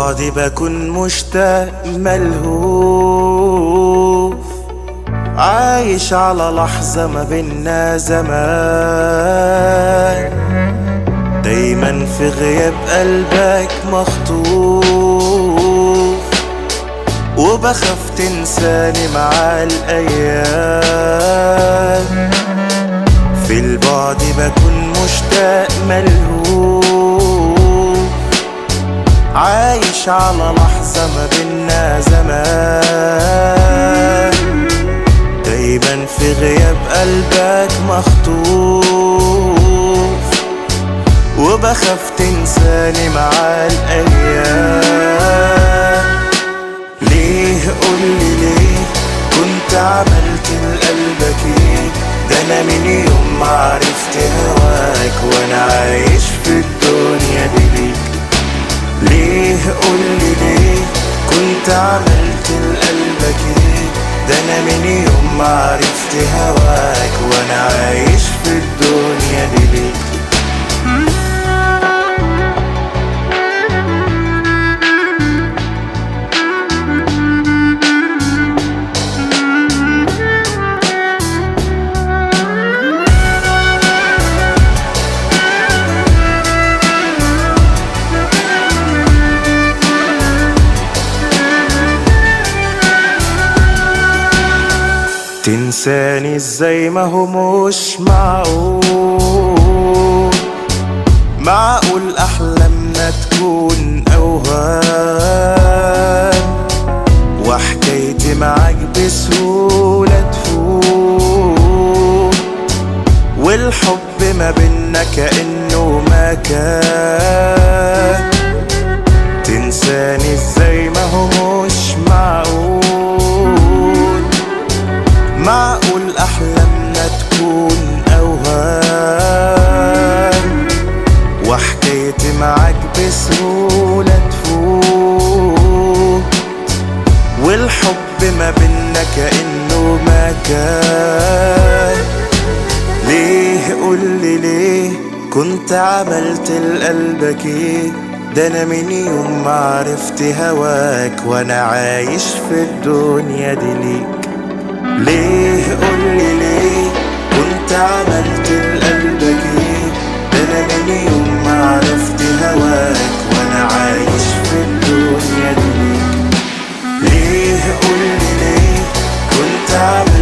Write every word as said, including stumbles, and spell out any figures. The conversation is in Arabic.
بعدي بكون مشتاق ملهوف، عايش على لحظة ما بينا زمان، دايما في غياب قلبك مخطوف، وبخاف تنساني مع الأيام. في البعد بكون مشتاق ملهوف، عايش على لحظة ما بينا زمان، دايما في غياب قلبك مخطوف، وبخاف تنساني مع الأيام. ليه قولي ليه كنت عملت لقلبك ايه؟ ده انا من يوم ما عرفت هواك وانا عايش في الدنيا دي ليك. ليه قولي ليه كنت عملت لقلبك ايه؟ ده انا من يوم ما عرفت هواك وانا عايش في الدنيا دي ليك. تنساني ازاي؟ ما هو مش معقول، معقول احلامنا تكون اوهام، وحكايتي معاك بسهولة تفوت، والحب ما بينا كأنه ما كان. تنساني ازاي؟ ما هو مش معقول، معقول أحلامنا تكون أوهام، وحكايتي معاك بسهولة تفوت، والحب ما بينا كأنه ما كان. ليه قولي ليه كنت عملت لقلبك ايه؟ ده انا من يوم ما عرفت هواك وانا عايش في الدنيا دي ليك. ليه قولي ليه كنت عملت لقلبك ايه؟ ده انا من يوم ما عرفت هواك وانا عايش في الدنيا دي ليك. ليه قولي ليه كنت عملت